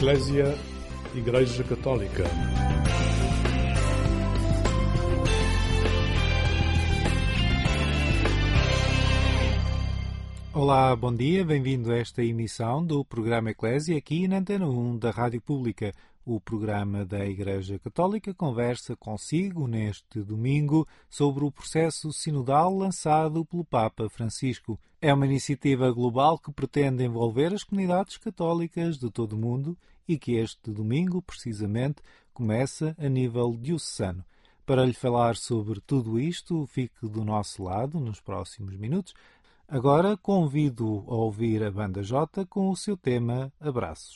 Eclésia, Igreja Católica. Olá, bom dia, bem-vindo a esta emissão do programa Eclésia aqui na Antena 1 da Rádio Pública. O programa da Igreja Católica conversa consigo neste domingo sobre o processo sinodal lançado pelo Papa Francisco. É uma iniciativa global que pretende envolver as comunidades católicas de todo o mundo e que este domingo, precisamente, começa a nível diocesano. Para lhe falar sobre tudo isto, fique do nosso lado nos próximos minutos. Agora convido a ouvir a Banda J com o seu tema Abraços.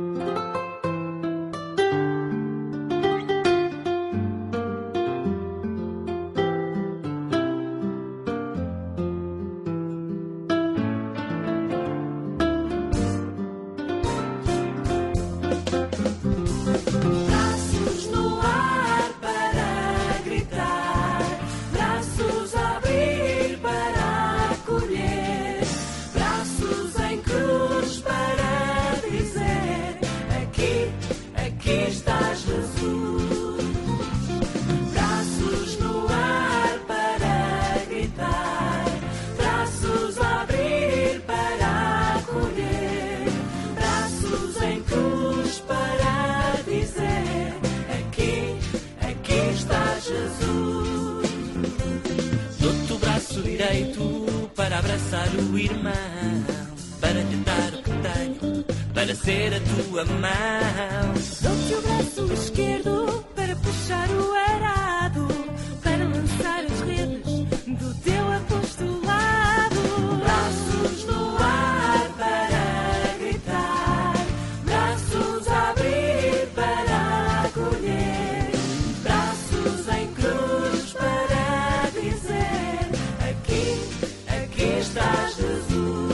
Para abraçar o irmão, para te dar o que tenho, para ser a tua mão. Dou-te o braço esquerdo para puxar o arado, para lançar as redes do teu apostolado. Braços no ar para gritar, braços a abrir para acolher, braços em cruz para dizer: aqui está Jesus.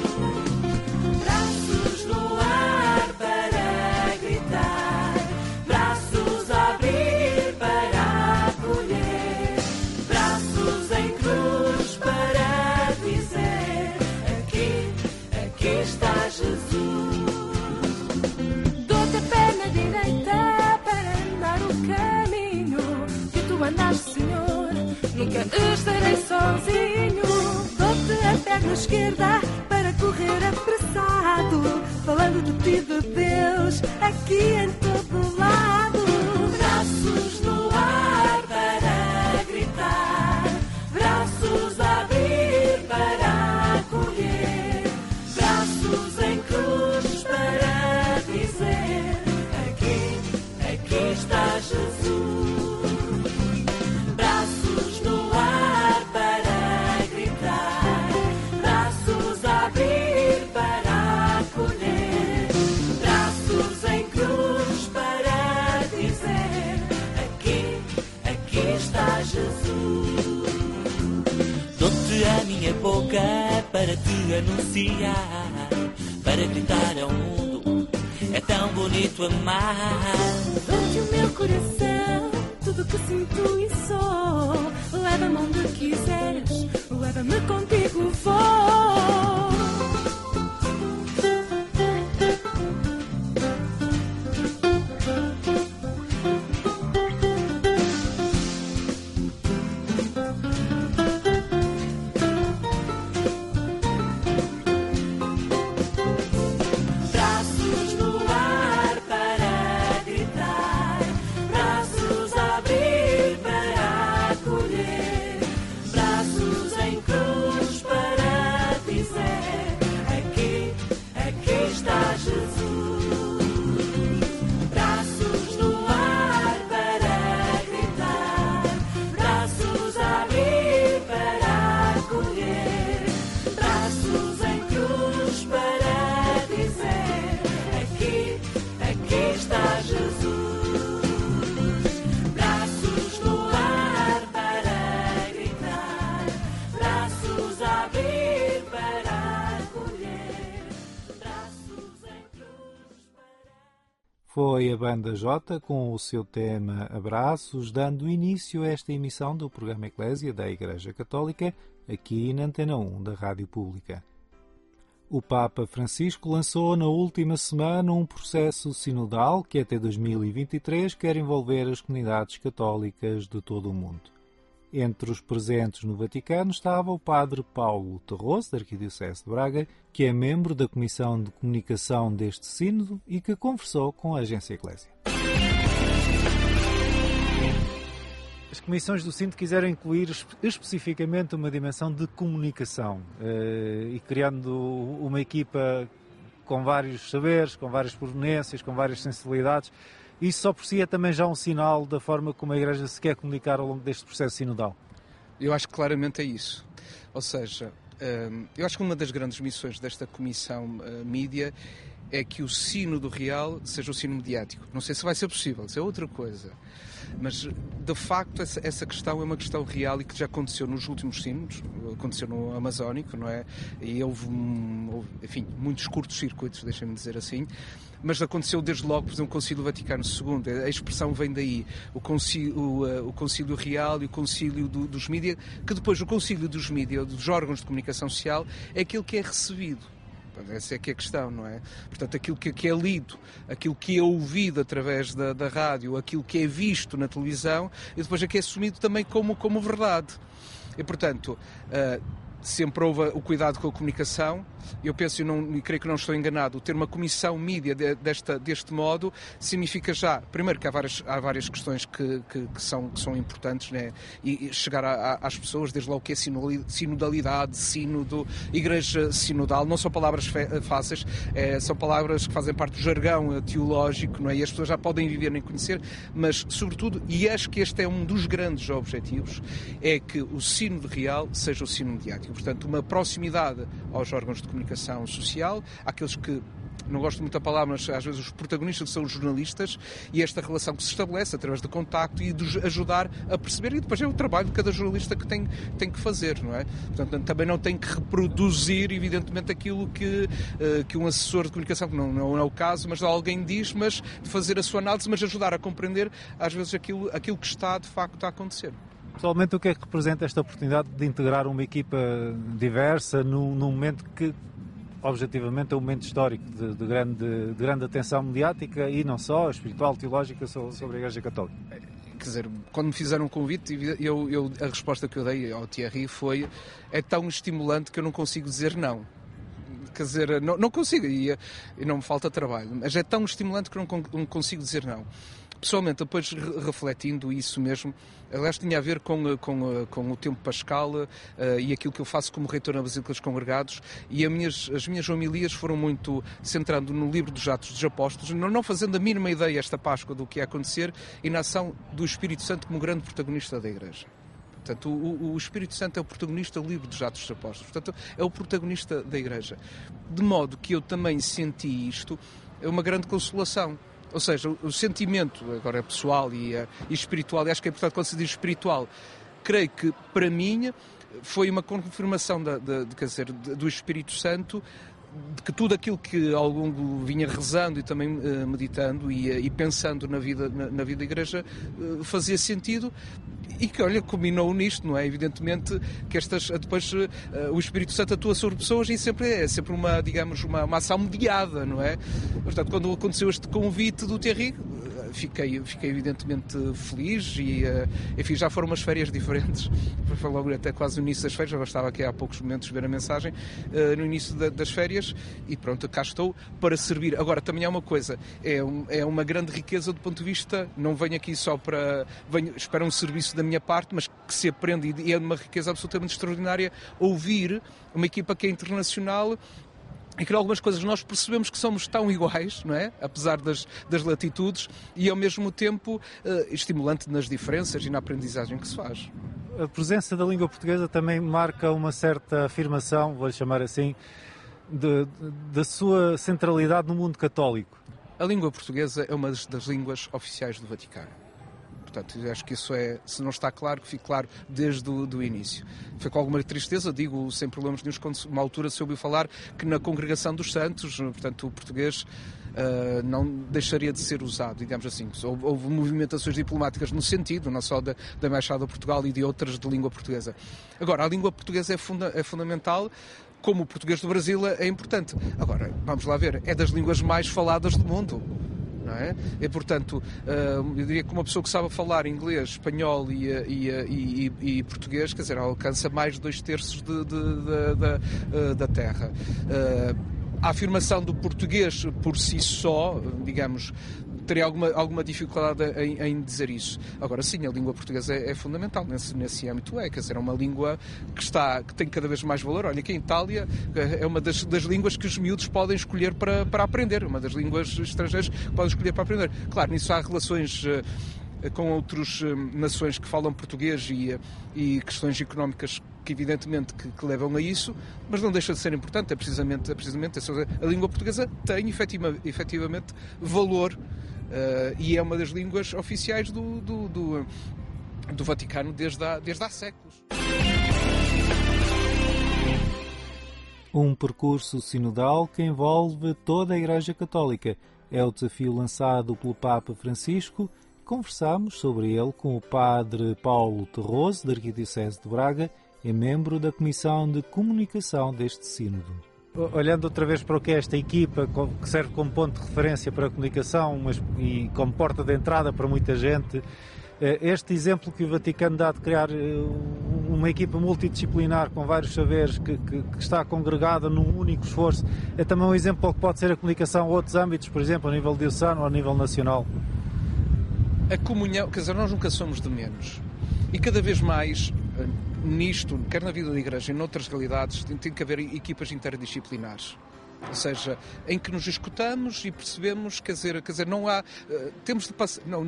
Braços no ar para gritar, braços a abrir para acolher, braços em cruz para dizer: aqui está Jesus. Dou-te a perna direita para andar o caminho que tu andaste, Senhor, nunca estarei sozinho. Dou-te a perna esquerda para correr apressado, falando de ti, de Deus, aqui em todo lado. Braços no ar para gritar, braços a abrir para acolher, braços em cruz para dizer: aqui está Jesus. Braços no ar para gritar, braços a abrir para acolher, braços em cruz para dizer: aqui está Jesus. Dou-te a minha boca para te anunciar, para gritar ao mundo: é tão bonito amar. Dou-te o meu coração, tudo que sinto e sou. Leva-me onde quiseres, leva-me contigo, vou. Braços no ar para gritar, braços a abrir para acolher, braços em cruz para dizer: aqui está Jesus. Braços no ar para gritar, braços a abrir para acolher, braços em cruz para dizer: aqui está Jesus. Braços no ar para gritar, braços a abrir para acolher, braços em cruz para... Foi a Banda J com o seu tema Abraços, dando início a esta emissão do programa Eclésia da Igreja Católica, aqui na Antena 1 da Rádio Pública. O Papa Francisco lançou na última semana um processo sinodal que até 2023 quer envolver as comunidades católicas de todo o mundo. Entre os presentes no Vaticano estava o padre Paulo Terroso, da Arquidiocese de Braga, que é membro da Comissão de Comunicação deste sínodo e que conversou com a Agência Eclésia. As comissões do sínodo quiseram incluir especificamente uma dimensão de comunicação e criando uma equipa com vários saberes, com várias proveniências, com várias sensibilidades. Isso só por si é também já um sinal da forma como a Igreja se quer comunicar ao longo deste processo sinodal. Eu acho que claramente é isso. Ou seja, eu acho que uma das grandes missões desta Comissão Mídia é que o sínodo real seja o sínodo mediático. Não sei se vai ser possível, isso é outra coisa. Mas, de facto, essa questão é uma questão real e que já aconteceu nos últimos sínodos, aconteceu no Amazónico, não é? E houve enfim, muitos curtos-circuitos, deixem-me dizer assim, mas aconteceu desde logo, por exemplo, o Concílio Vaticano II, a expressão vem daí, o Concílio Real e o Concílio dos Mídia, que depois o Concílio dos Mídia, dos órgãos de comunicação social, é aquilo que é recebido. Essa é que é a questão, não é? Portanto, aquilo que é lido, aquilo que é ouvido através da rádio, aquilo que é visto na televisão e depois é que é assumido também como verdade. E, portanto, sempre houve o cuidado com a comunicação. Eu penso, e creio que não estou enganado, ter uma comissão mídia deste modo significa já, primeiro que há várias questões que são importantes, né? E chegar às pessoas, desde logo que é sinodalidade, sínodo, igreja sinodal, não são palavras fáceis, são palavras que fazem parte do jargão teológico, não é? E as pessoas já podem viver nem conhecer, mas sobretudo, e acho que este é um dos grandes objetivos, é que o sínodo real seja o sínodo mediático. Portanto, uma proximidade aos órgãos de comunicação social, àqueles que, não gosto muito da palavra, mas às vezes os protagonistas são os jornalistas, e esta relação que se estabelece através de contacto e de ajudar a perceber, e depois é o trabalho de cada jornalista que tem que fazer, não é? Portanto, também não tem que reproduzir, evidentemente, aquilo que um assessor de comunicação, que não é o caso, mas alguém diz, mas de fazer a sua análise, mas ajudar a compreender, às vezes, aquilo que está, de facto, a acontecer. Pessoalmente, o que é que representa esta oportunidade de integrar uma equipa diversa num momento que, objetivamente, é um momento histórico de grande atenção mediática e não só, espiritual, teológica, sobre a Igreja Católica? Quer dizer, quando me fizeram um convite, a resposta que eu dei ao Thierry foi: é tão estimulante que eu não consigo dizer não. Quer dizer, não consigo, e não me falta trabalho, mas é tão estimulante que eu não consigo dizer não. Pessoalmente, depois refletindo isso mesmo, aliás, tinha a ver com o tempo pascal e aquilo que eu faço como reitor na Basílica dos Congregados, e as minhas homilias foram muito centrando no livro dos Atos dos Apóstolos, não fazendo a mínima ideia esta Páscoa do que ia acontecer, e na ação do Espírito Santo como grande protagonista da Igreja. Portanto, o Espírito Santo é o protagonista do livro dos Atos dos Apóstolos, portanto, é o protagonista da Igreja. De modo que eu também senti isto, é uma grande consolação. Ou seja, o sentimento, agora é pessoal e espiritual, e acho que é importante quando se diz espiritual, creio que para mim foi uma confirmação do Espírito Santo, de que tudo aquilo que ao longo vinha rezando e também meditando e pensando na vida da Igreja fazia sentido, e que, olha, culminou nisto, não é? Evidentemente que depois o Espírito Santo atua sobre pessoas e é sempre uma, digamos, uma ação mediada, não é? Portanto, quando aconteceu este convite do Thierry, fiquei evidentemente feliz e, enfim, já foram umas férias diferentes, foi logo até quase no início das férias, já bastava aqui há poucos momentos ver a mensagem, no início das férias, e pronto, cá estou para servir. Agora, também há uma coisa, é uma grande riqueza do ponto de vista, não venho aqui só espero um serviço da minha parte, mas que se aprende, e é uma riqueza absolutamente extraordinária ouvir uma equipa que é internacional, e que algumas coisas nós percebemos que somos tão iguais, não é? Apesar das latitudes, e ao mesmo tempo estimulante nas diferenças e na aprendizagem que se faz. A presença da língua portuguesa também marca uma certa afirmação, vou-lhe chamar assim, da sua centralidade no mundo católico. A língua portuguesa é uma das línguas oficiais do Vaticano. Portanto, acho que isso se não está claro, que fique claro desde o início. Foi com alguma tristeza, digo, sem problemas nenhum, quando uma altura se ouviu falar que na Congregação dos Santos, portanto, o português não deixaria de ser usado, digamos assim. Houve movimentações diplomáticas no sentido, não só da Embaixada de Portugal e de outras de língua portuguesa. Agora, a língua portuguesa é fundamental como o português do Brasil é importante. Agora, vamos lá ver, é das línguas mais faladas do mundo. Não é? E, portanto, eu diria que uma pessoa que sabe falar inglês, espanhol e português, quer dizer, alcança mais de 2/3 da terra. A afirmação do português por si só, digamos, teria alguma dificuldade em dizer isso. Agora sim, a língua portuguesa é fundamental nesse âmbito, quer dizer, é uma língua que tem cada vez mais valor. Olha, aqui em Itália é uma das línguas que os miúdos podem escolher para aprender, uma das línguas estrangeiras que podem escolher para aprender. Claro, nisso há relações com outras nações que falam português e questões económicas que evidentemente que levam a isso, mas não deixa de ser importante, é precisamente a língua portuguesa tem efetivamente valor e é uma das línguas oficiais do Vaticano desde há séculos. Um percurso sinodal que envolve toda a Igreja Católica. É o desafio lançado pelo Papa Francisco. Conversámos sobre ele com o Padre Paulo Terroso, da Arquidiocese de Braga, é membro da Comissão de Comunicação deste sínodo. Olhando outra vez para o que é esta equipa, que serve como ponto de referência para a comunicação e como porta de entrada para muita gente, este exemplo que o Vaticano dá de criar uma equipa multidisciplinar com vários saberes que está congregada num único esforço, é também um exemplo que pode ser a comunicação a outros âmbitos, por exemplo, a nível diocesano ou a nível nacional. A comunhão, quer dizer, nós nunca somos de menos. E cada vez mais nisto, quer na vida da Igreja e noutras realidades, tem que haver equipas interdisciplinares. Ou seja, em que nos escutamos e percebemos, quer dizer, não há, temos de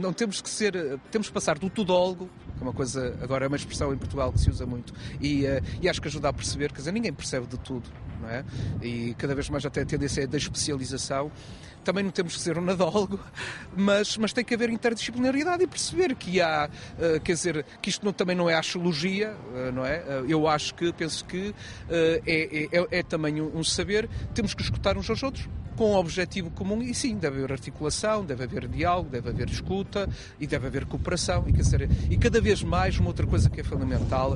passar do tudólogo, que é uma coisa, agora é uma expressão em Portugal que se usa muito, e acho que ajuda a perceber, quer dizer, ninguém percebe de tudo, não é? E cada vez mais até a tendência é da especialização. Também não temos que ser um nadólogo, mas tem que haver interdisciplinaridade e perceber que há, quer dizer, que isto também não é axiologia, não é? Eu penso que é também um saber, temos que escutar uns aos outros com um objetivo comum e sim, deve haver articulação, deve haver diálogo, deve haver escuta e deve haver cooperação e cada vez mais uma outra coisa que é fundamental,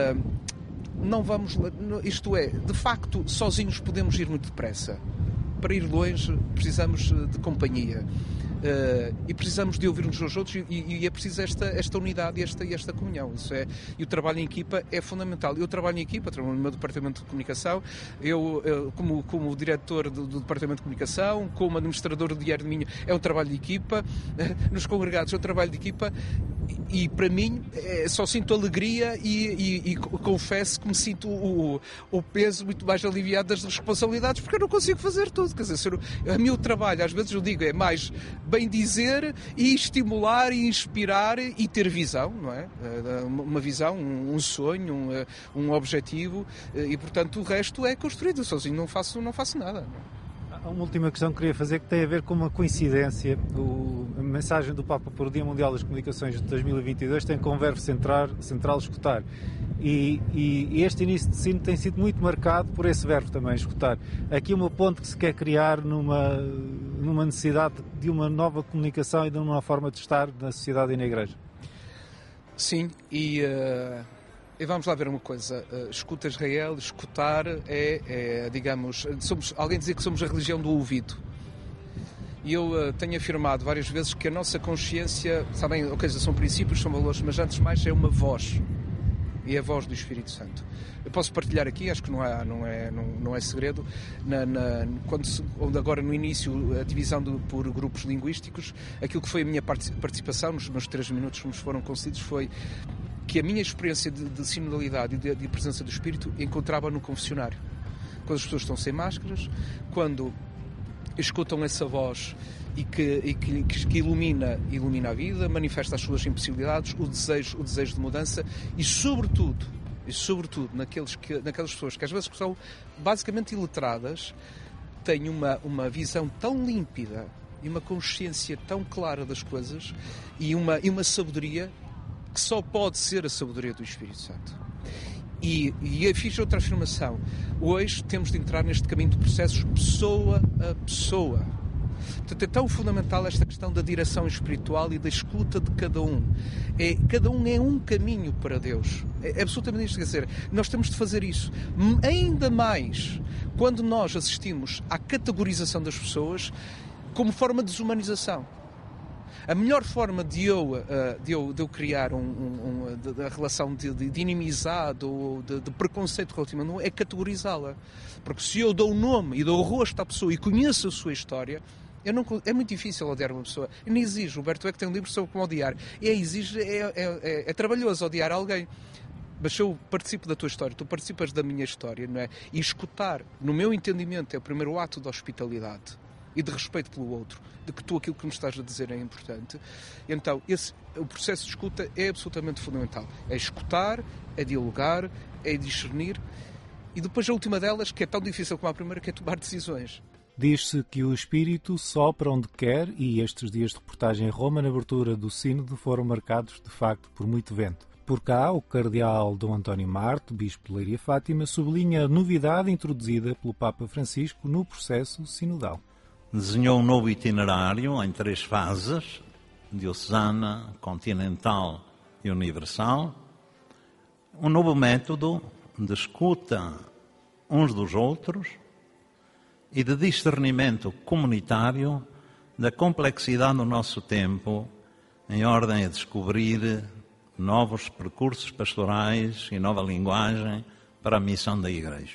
não vamos, isto é, de facto, sozinhos podemos ir muito depressa. Para ir longe precisamos de companhia e precisamos de ouvir uns aos outros e é preciso esta unidade e esta comunhão. E o trabalho em equipa é fundamental. Eu trabalho em equipa, trabalho no meu departamento de comunicação, eu como diretor do departamento de comunicação, como administrador do Diário de Minho, é um trabalho de equipa, nos congregados é um trabalho de equipa e para mim só sinto alegria e confesso que me sinto o peso muito mais aliviado das responsabilidades porque eu não consigo fazer tudo. Quer dizer, o meu trabalho, às vezes eu digo, é mais bem dizer e estimular e inspirar e ter visão, não é? Uma visão, um sonho, um objetivo e, portanto, o resto é construído. Sozinho não faço nada. Há uma última questão que queria fazer que tem a ver com uma coincidência. A mensagem do Papa para o Dia Mundial das Comunicações de 2022 tem como verbo central escutar. E este início de sínodo tem sido muito marcado por esse verbo também, escutar. Aqui uma ponte que se quer criar numa necessidade de uma nova comunicação e de uma nova forma de estar na sociedade e na Igreja. Sim, e vamos lá ver uma coisa. Escuta Israel, escutar digamos, alguém dizia que somos a religião do ouvido. E eu tenho afirmado várias vezes que a nossa consciência, sabem, são princípios, são valores, mas antes de mais é uma voz. E é a voz do Espírito Santo. Eu posso partilhar aqui, acho que não é segredo, quando agora no início a divisão por grupos linguísticos, aquilo que foi a minha participação nos meus 3 minutos que nos foram concedidos foi que a minha experiência de sinodalidade e de presença do Espírito encontrava no confessionário. Quando as pessoas estão sem máscaras, quando escutam essa voz e que ilumina a vida, manifesta as suas impossibilidades, o desejo de mudança e sobretudo naquelas pessoas que às vezes são basicamente iletradas, têm uma visão tão límpida e uma consciência tão clara das coisas e uma sabedoria que só pode ser a sabedoria do Espírito Santo. E eu fiz outra afirmação. Hoje temos de entrar neste caminho de processos pessoa a pessoa. Portanto, é tão fundamental esta questão da direção espiritual e da escuta de cada um. Cada um é um caminho para Deus. É absolutamente isto. Quer dizer, nós temos de fazer isso. Ainda mais quando nós assistimos à categorização das pessoas como forma de desumanização. A melhor forma de eu criar a relação de inimizade ou de preconceito relativamente é categorizá-la. Porque se eu dou o nome e dou o rosto à pessoa e conheço a sua história, é muito difícil odiar uma pessoa. Eu nem exijo, Roberto, é que tem um livro sobre como odiar. É trabalhoso odiar alguém. Mas se eu participo da tua história, tu participas da minha história, não é? E escutar, no meu entendimento, é o primeiro ato de hospitalidade e de respeito pelo outro, de que aquilo que me estás a dizer é importante. Então, o processo de escuta é absolutamente fundamental. É escutar, é dialogar, é discernir, e depois a última delas, que é tão difícil como a primeira, que é tomar decisões. Diz-se que o Espírito sopra onde quer, e estes dias de reportagem em Roma, na abertura do Sínodo, foram marcados, de facto, por muito vento. Por cá, o cardeal Dom António Marte, bispo de Leiria Fátima, sublinha a novidade introduzida pelo Papa Francisco no processo sinodal. Desenhou um novo itinerário em 3 fases, diocesana, continental e universal, um novo método de escuta uns dos outros e de discernimento comunitário da complexidade do nosso tempo, em ordem a descobrir novos percursos pastorais e nova linguagem para a missão da Igreja.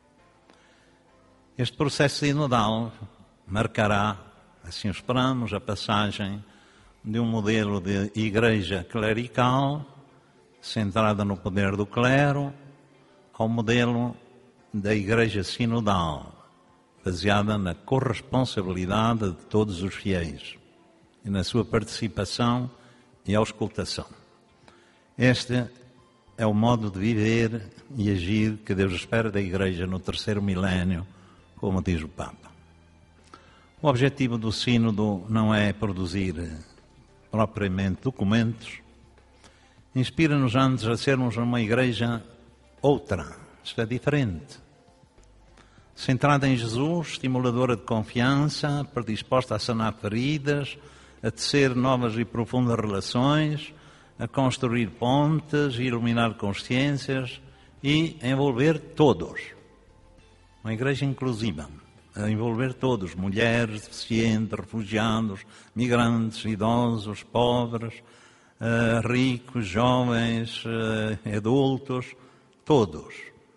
Este processo sinodal marcará, assim esperamos, a passagem de um modelo de igreja clerical, centrada no poder do clero, ao modelo da igreja sinodal, baseada na corresponsabilidade de todos os fiéis e na sua participação e auscultação. Este é o modo de viver e agir que Deus espera da igreja no 3º milénio, como diz o Papa. O objetivo do Sínodo não é produzir propriamente documentos. Inspira-nos antes a sermos uma igreja outra, isto é, diferente. Centrada em Jesus, estimuladora de confiança, predisposta a sanar feridas, a tecer novas e profundas relações, a construir pontes, iluminar consciências e envolver todos. Uma igreja inclusiva. A envolver todos, mulheres, deficientes, refugiados, migrantes, idosos, pobres, ricos, jovens, adultos, todos.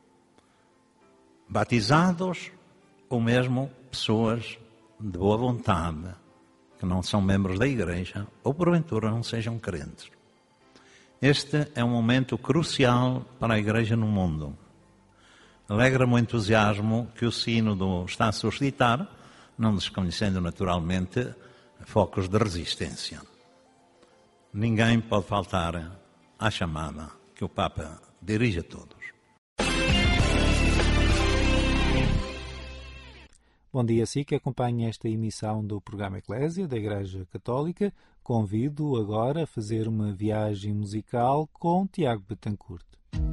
Batizados ou mesmo pessoas de boa vontade, que não são membros da Igreja ou porventura não sejam crentes. Este é um momento crucial para a Igreja no mundo. Alegra-me o entusiasmo que o Sínodo está a suscitar, não desconhecendo naturalmente focos de resistência. Ninguém pode faltar à chamada que o Papa dirige a todos. Bom dia a si que acompanha esta emissão do programa Eclésia da Igreja Católica. Convido agora a fazer uma viagem musical com Tiago Betancourt.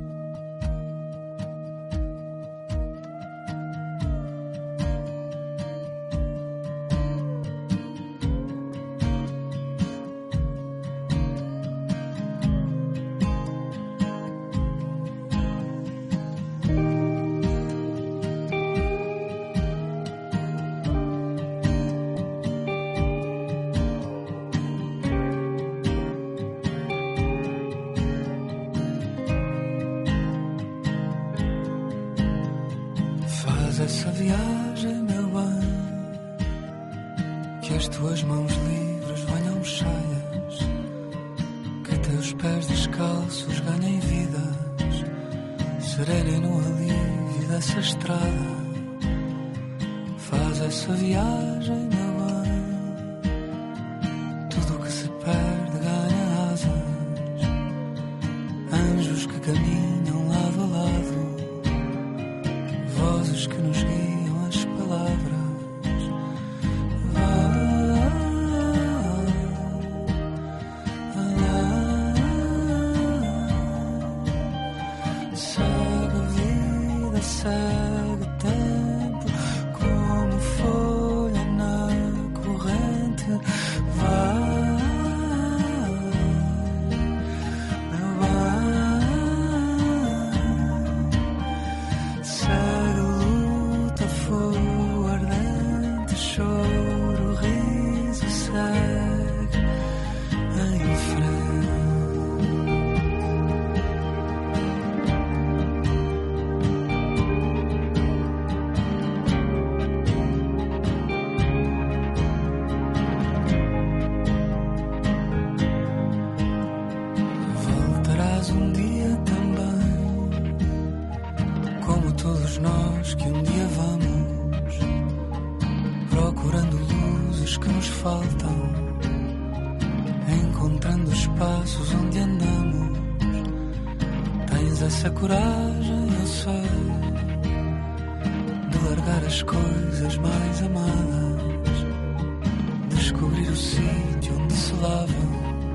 Essa viagem, meu bem, que as tuas mãos livres venham cheias, que teus pés descalços ganhem vidas, serenem no alívio dessa estrada. Faz essa viagem, meu bem, tudo que se perde ganha asas, anjos que caminham lado a lado, vozes que nos guiam as palavras. Segue a vida, segue o tempo, como folha na nós que um dia vamos procurando luzes que nos faltam, encontrando espaços onde andamos. Tens essa coragem, eu sei, de largar as coisas mais amadas, descobrir o sítio onde se lavam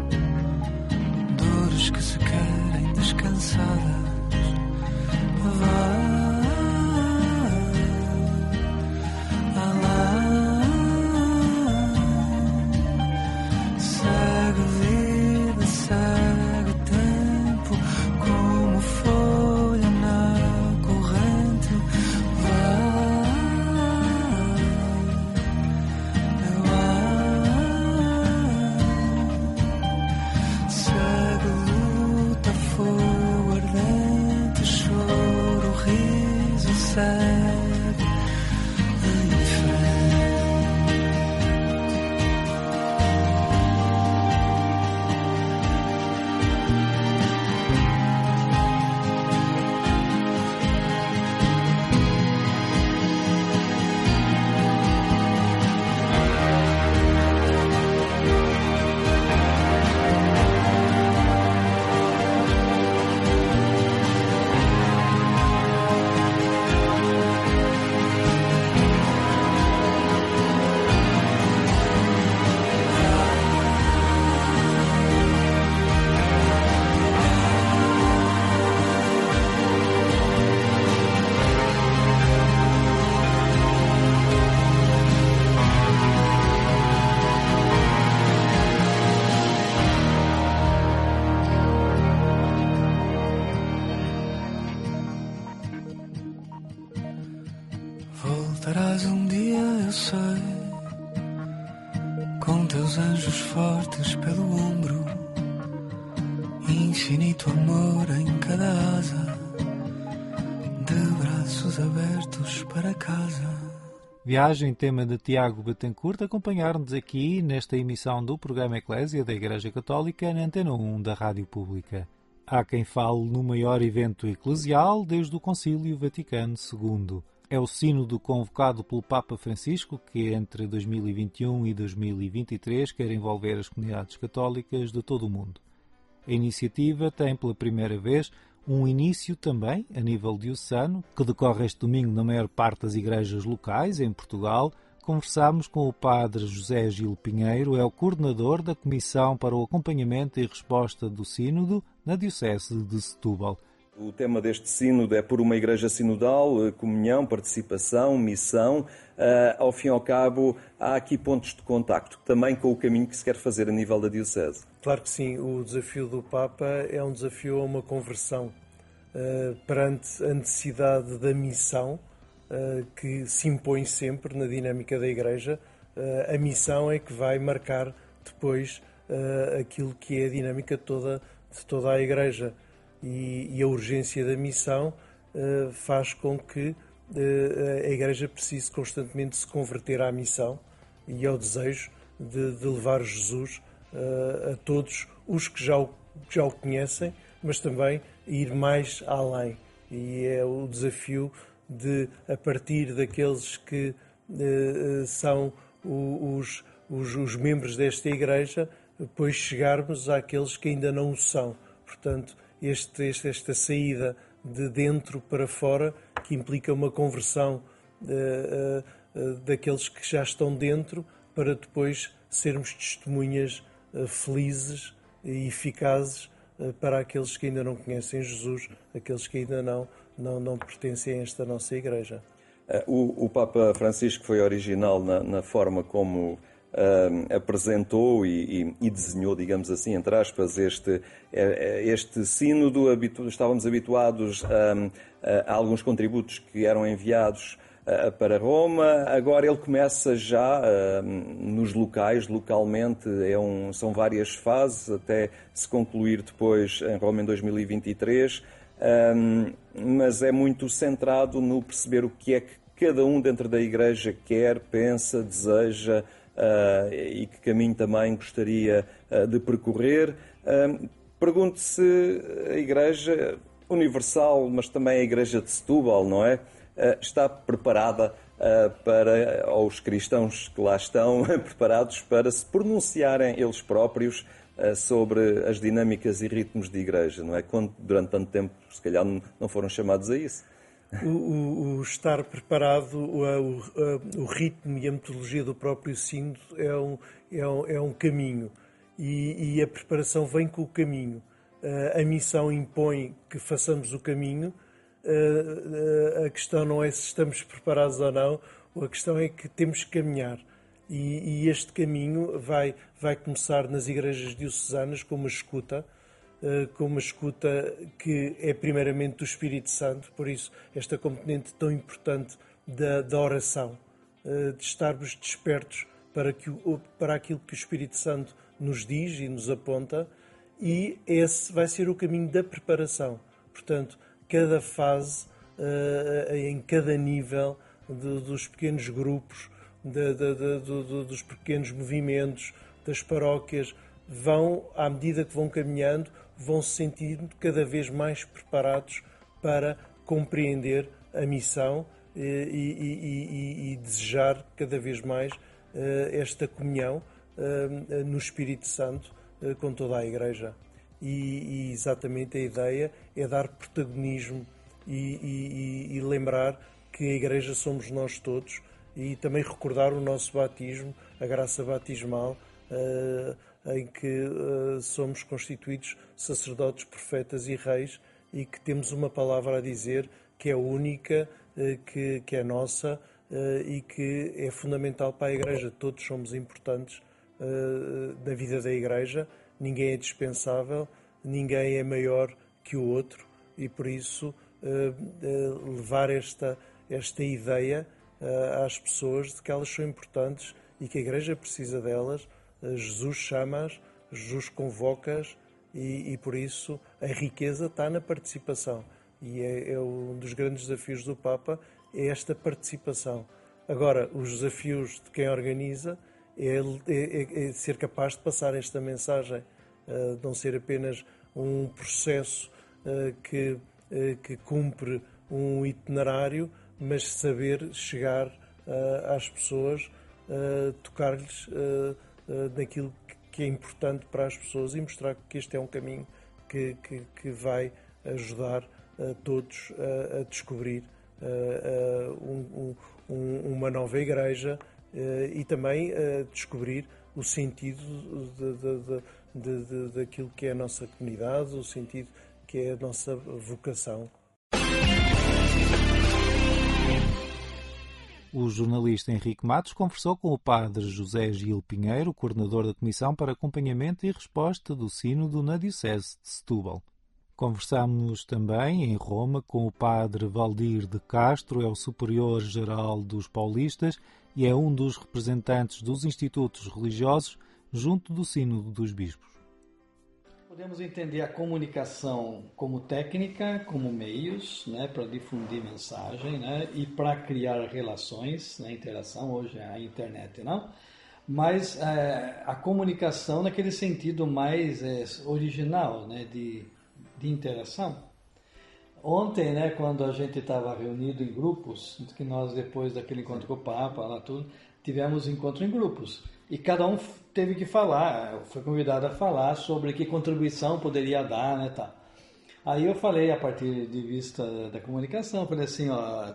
dores que se querem descansadas. Segue vida, segue tempo, como folha na corrente. Segue luta, fogo ardente, choro, riso, segue em frente. Voltarás um dia, eu sei, com teus anjos fortes pelo ombro, infinito amor em cada asa, de braços abertos para casa. Viagem, tema de Tiago Betancourt, acompanhar-nos aqui nesta emissão do programa Eclésia da Igreja Católica na Antena 1 da Rádio Pública. Há quem fale no maior evento eclesial desde o Concílio Vaticano II. É o sínodo convocado pelo Papa Francisco que, entre 2021 e 2023, quer envolver as comunidades católicas de todo o mundo. A iniciativa tem, pela primeira vez, um início também, a nível diocesano, que decorre este domingo na maior parte das igrejas locais, em Portugal. Conversámos com o padre José Gil Pinheiro, é o coordenador da Comissão para o Acompanhamento e Resposta do Sínodo na Diocese de Setúbal. O tema deste sínodo é por uma igreja sinodal, comunhão, participação, missão. Ao fim e ao cabo, há aqui pontos de contacto, também com o caminho que se quer fazer a nível da Diocese. Claro que sim, o desafio do Papa é um desafio a uma conversão perante a necessidade da missão que se impõe sempre na dinâmica da Igreja. A missão é que vai marcar depois aquilo que é a dinâmica de toda a Igreja. E a urgência da missão faz com que a Igreja precise constantemente se converter à missão e ao desejo de levar Jesus a todos os que já o conhecem, mas também ir mais além. E é o desafio de, a partir daqueles que são os membros desta Igreja, depois chegarmos àqueles que ainda não o são. Portanto, esta saída de dentro para fora, que implica uma conversão daqueles que já estão dentro, para depois sermos testemunhas felizes e eficazes para aqueles que ainda não conhecem Jesus, aqueles que ainda não pertencem a esta nossa Igreja. O Papa Francisco foi original na forma como apresentou e desenhou, digamos assim, entre aspas, este sínodo. Estávamos habituados a alguns contributos que eram enviados para Roma. Agora ele começa já nos localmente, são várias fases, até se concluir depois em Roma em 2023, mas é muito centrado no perceber o que é que cada um dentro da Igreja quer, pensa, deseja, e que caminho também gostaria de percorrer. Pergunto se a Igreja Universal, mas também a Igreja de Setúbal, não é? está preparada para, ou os cristãos que lá estão, preparados para se pronunciarem eles próprios sobre as dinâmicas e ritmos de igreja, não é? Quando durante tanto tempo, se calhar, não foram chamados a isso. O estar preparado, o ritmo e a metodologia do próprio sínodo é um caminho, e a preparação vem com o caminho. A missão impõe que façamos o caminho. A questão não é se estamos preparados ou não, a questão é que temos que caminhar. E este caminho vai começar nas igrejas diocesanas com uma escuta que é primeiramente do Espírito Santo, por isso esta componente tão importante da oração, de estarmos despertos para aquilo que o Espírito Santo nos diz e nos aponta, e esse vai ser o caminho da preparação. Portanto, cada fase, em cada nível dos pequenos grupos, dos pequenos movimentos, das paróquias, à medida que vão caminhando, vão se sentindo cada vez mais preparados para compreender a missão e desejar cada vez mais esta comunhão no Espírito Santo com toda a Igreja. E exatamente a ideia é dar protagonismo e lembrar que a Igreja somos nós todos, e também recordar o nosso batismo, a graça batismal, em que somos constituídos sacerdotes, profetas e reis, e que temos uma palavra a dizer que é única, que é nossa, e que é fundamental para a Igreja. Todos somos importantes na vida da Igreja, ninguém é dispensável, ninguém é maior que o outro, e por isso levar esta ideia às pessoas de que elas são importantes e que a Igreja precisa delas. Jesus chama-as, Jesus convoca-as, e por isso a riqueza está na participação, e é um dos grandes desafios do Papa, é esta participação. Agora, os desafios de quem organiza é ser capaz de passar esta mensagem, não ser apenas um processo que cumpre um itinerário, mas saber chegar às pessoas, tocar-lhes naquilo que é importante para as pessoas e mostrar que este é um caminho que vai ajudar a todos a descobrir uma nova igreja, e também a descobrir o sentido daquilo que é a nossa comunidade, o sentido que é a nossa vocação. O jornalista Henrique Matos conversou com o padre José Gil Pinheiro, coordenador da Comissão para Acompanhamento e Resposta do Sínodo na Diocese de Setúbal. Conversámos também em Roma com o padre Valdir de Castro, é o superior-geral dos paulistas e é um dos representantes dos institutos religiosos junto do Sínodo dos Bispos. Podemos entender a comunicação como técnica, como meios, né, para difundir mensagem, né, e para criar relações, né, interação, hoje é a internet, não? Mas a comunicação naquele sentido mais original, né, de interação. Ontem, né, quando a gente estava reunido em grupos, que nós depois daquele encontro com o Papa, lá tudo, tivemos encontro em grupos. E cada um teve que falar, foi convidado a falar sobre que contribuição poderia dar, né, tá. Aí eu falei, a partir de vista da comunicação, falei assim, ó,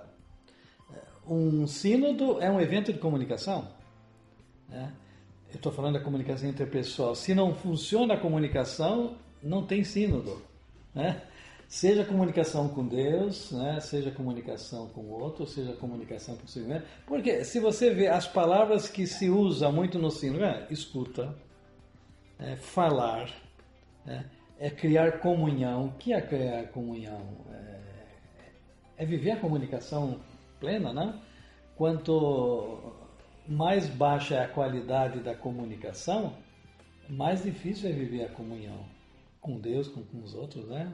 um sínodo é um evento de comunicação, né? Eu estou falando da comunicação interpessoal. Se não funciona a comunicação, não tem sínodo, né? Seja comunicação com Deus, né? Seja comunicação com o outro, seja comunicação consigo mesmo. Porque se você vê as palavras que se usam muito no sínodo, escuta, falar, é criar comunhão. O que é criar comunhão? É viver a comunicação plena, né? Quanto mais baixa é a qualidade da comunicação, mais difícil é viver a comunhão com Deus, com os outros, né?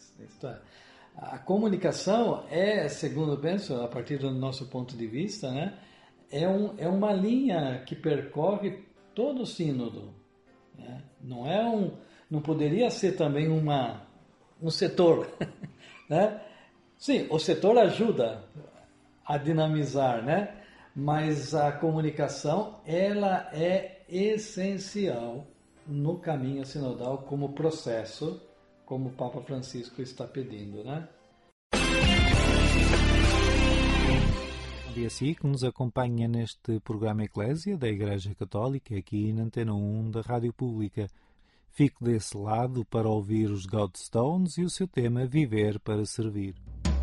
A comunicação segundo eu penso, a partir do nosso ponto de vista, né? É uma linha que percorre todo o sínodo, né? Não poderia ser também um setor, né? Sim, o setor ajuda a dinamizar, né? Mas a comunicação, ela é essencial no caminho sinodal como processo, como o Papa Francisco está pedindo, né? E assim que nos acompanha neste programa Eclésia da Igreja Católica, aqui na Antena 1 da Rádio Pública. Fico desse lado para ouvir os Godstones e o seu tema Viver para Servir.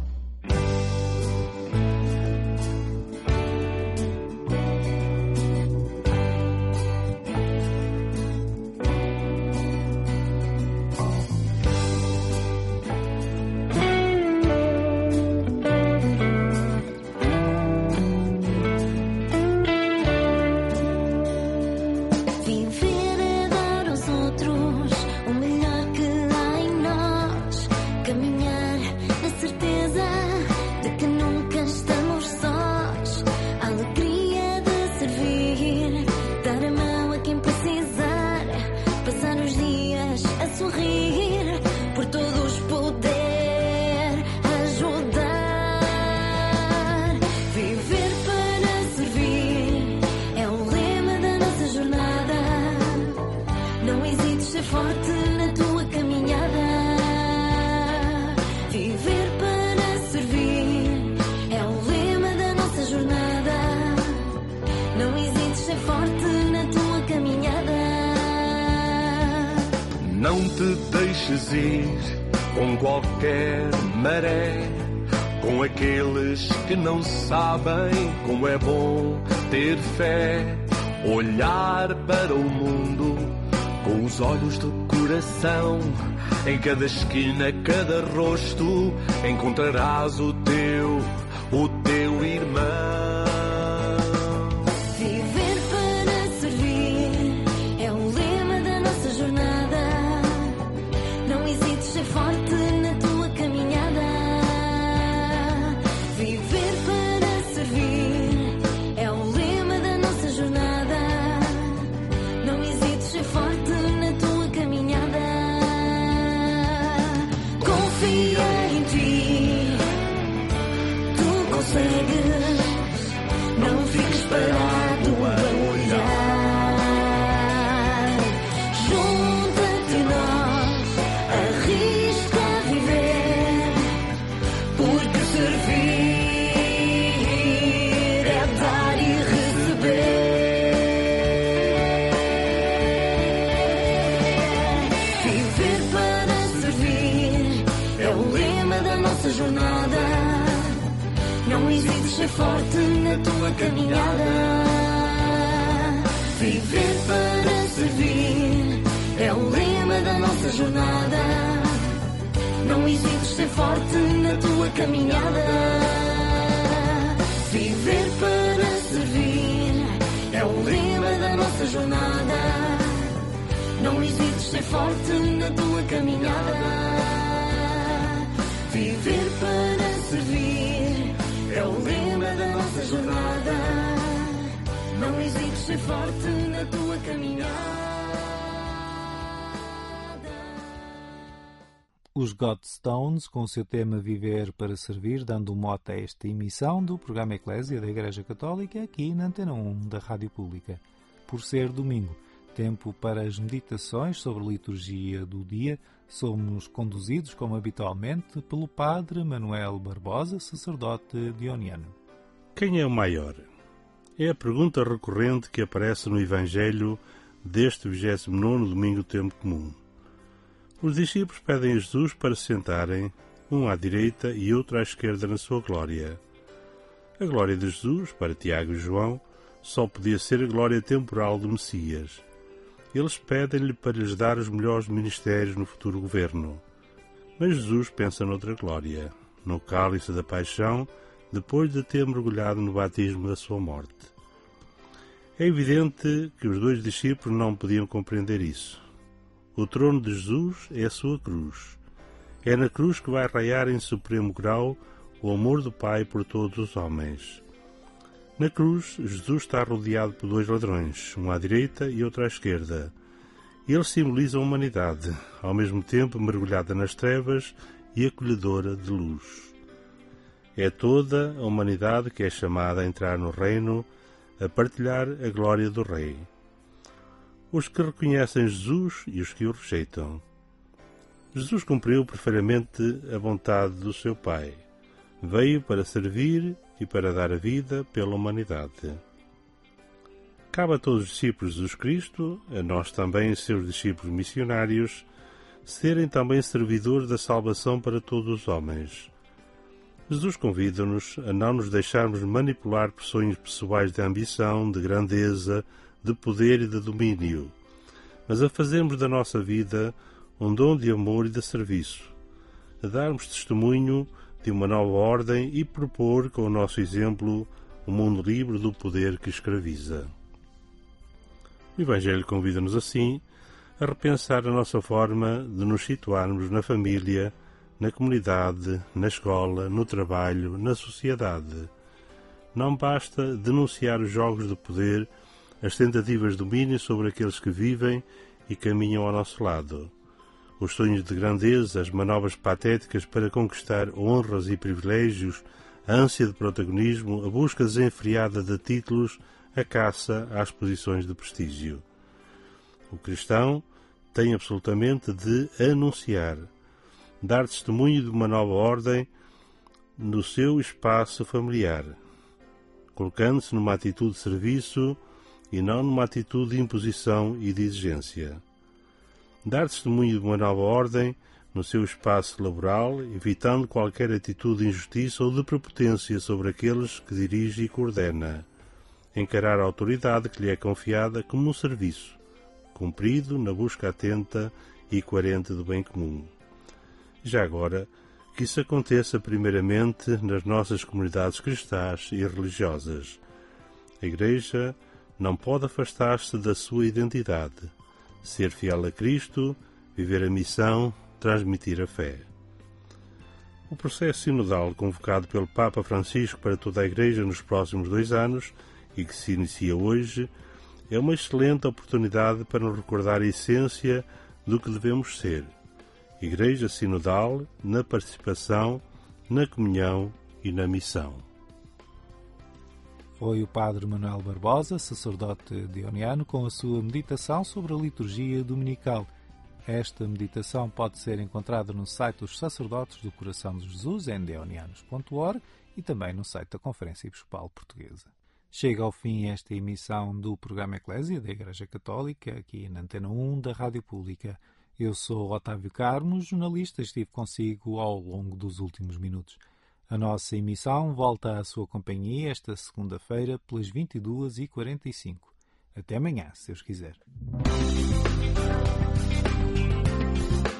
Com qualquer maré, com aqueles que não sabem como é bom ter fé, olhar para o mundo com os olhos do coração. Em cada esquina, cada rosto, encontrarás o teu irmão. Forte na tua caminhada, viver para servir é o lema da nossa jornada. Não hesites ser forte na tua caminhada, viver para servir é o lema da nossa jornada. Não hesites ser forte na tua caminhada, viver para servir é o lema da nossa jornada. Não hesites ser forte na tua caminhada. Os Godstones, com o seu tema Viver para Servir, dando mote a esta emissão do programa Eclésia da Igreja Católica, aqui na Antena 1 da Rádio Pública. Por ser domingo, tempo para as meditações sobre a liturgia do dia, somos conduzidos, como habitualmente, pelo Padre Manuel Barbosa, sacerdote dioniano. Quem é o maior? É a pergunta recorrente que aparece no Evangelho deste 29º domingo do tempo comum. Os discípulos pedem a Jesus para se sentarem, um à direita e outro à esquerda na sua glória. A glória de Jesus, para Tiago e João, só podia ser a glória temporal do Messias. Eles pedem-lhe para lhes dar os melhores ministérios no futuro governo. Mas Jesus pensa noutra glória, no cálice da paixão, depois de ter mergulhado no batismo da sua morte. É evidente que os dois discípulos não podiam compreender isso. O trono de Jesus é a sua cruz. É na cruz que vai raiar em supremo grau o amor do Pai por todos os homens. Na cruz, Jesus está rodeado por dois ladrões, um à direita e outro à esquerda. Eles simbolizam a humanidade, ao mesmo tempo mergulhada nas trevas e acolhedora de luz. É toda a humanidade que é chamada a entrar no reino, a partilhar a glória do Rei. Os que reconhecem Jesus e os que o rejeitam. Jesus cumpriu perfeitamente a vontade do seu Pai. Veio para servir e para dar a vida pela humanidade. Cabe a todos os discípulos de Jesus Cristo, a nós também, seus discípulos missionários, serem também servidores da salvação para todos os homens. Jesus convida-nos a não nos deixarmos manipular por sonhos pessoais de ambição, de grandeza, de poder e de domínio, mas a fazermos da nossa vida um dom de amor e de serviço, a darmos testemunho de uma nova ordem e propor, com o nosso exemplo, um mundo livre do poder que escraviza. O Evangelho convida-nos, assim, a repensar a nossa forma de nos situarmos na família, na comunidade, na escola, no trabalho, na sociedade. Não basta denunciar os jogos de poder, as tentativas de domínio sobre aqueles que vivem e caminham ao nosso lado. Os sonhos de grandeza, as manobras patéticas para conquistar honras e privilégios, a ânsia de protagonismo, a busca desenfreada de títulos, a caça às posições de prestígio. O cristão tem absolutamente de anunciar, dar testemunho de uma nova ordem no seu espaço familiar, colocando-se numa atitude de serviço e não numa atitude de imposição e de exigência. Dar testemunho de uma nova ordem no seu espaço laboral, evitando qualquer atitude de injustiça ou de prepotência sobre aqueles que dirige e coordena. Encarar a autoridade que lhe é confiada como um serviço, cumprido na busca atenta e coerente do bem comum. Já agora, que isso aconteça primeiramente nas nossas comunidades cristãs e religiosas. A Igreja não pode afastar-se da sua identidade, ser fiel a Cristo, viver a missão, transmitir a fé. O processo sinodal convocado pelo Papa Francisco para toda a Igreja nos próximos 2 anos e que se inicia hoje é uma excelente oportunidade para nos recordar a essência do que devemos ser. Igreja sinodal na participação, na comunhão e na missão. Foi o Padre Manuel Barbosa, sacerdote deoniano, com a sua meditação sobre a liturgia dominical. Esta meditação pode ser encontrada no site dos Sacerdotes do Coração de Jesus, em deonianos.org, e também no site da Conferência Episcopal Portuguesa. Chega ao fim esta emissão do programa Eclésia da Igreja Católica, aqui na Antena 1 da Rádio Pública. Eu sou Otávio Carmo, jornalista, estive consigo ao longo dos últimos minutos. A nossa emissão volta à sua companhia esta segunda-feira pelas 22h45. Até amanhã, se Deus quiser.